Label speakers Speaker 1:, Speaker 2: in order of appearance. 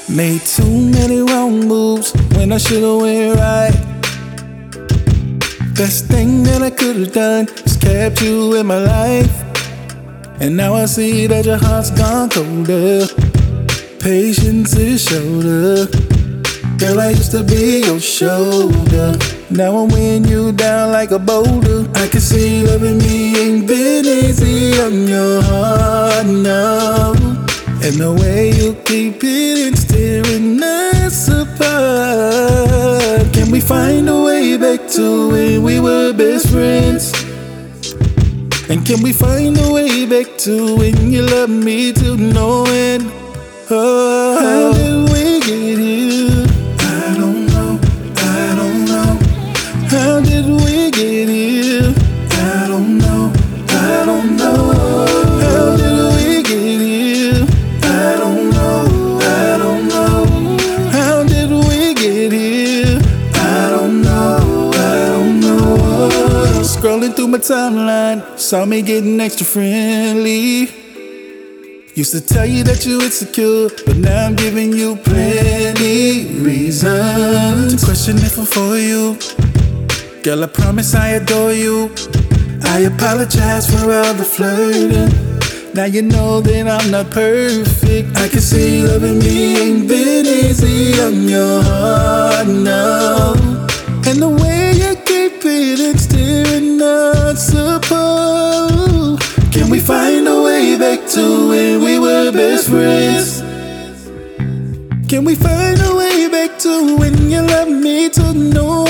Speaker 1: Made too many wrong moves when I should've went right. Best thing that I could've done is kept you in my life. And now I see that your heart's gone colder. Patience is shoulder. Girl, I used to be your shoulder. Now I'm weighing you down like a boulder. I can see loving me ain't been easy on your heart, no. And the way you keep it and steering us apart. Can we find a way back to when we were best friends? And can we find a way back to when you loved me to no end? Oh, how did we get here? I don't know, I don't know. How did we get here? I don't know, I don't know. How did we get here? I don't know, I don't know. How did we get here? I don't know, I don't know. Scrolling through my timeline, saw me getting extra friendly. Used to tell you that you insecure, but now I'm giving you plenty reasons to question if I'm for you. Girl, I promise I adore you. I apologize for all the flirting. Now you know that I'm not perfect. I can see loving me ain't been easy on your heart, no. And the way you keep it and steering us apart. Can we find a way back to when we were best friends? Can we find a way back to when you loved me to know?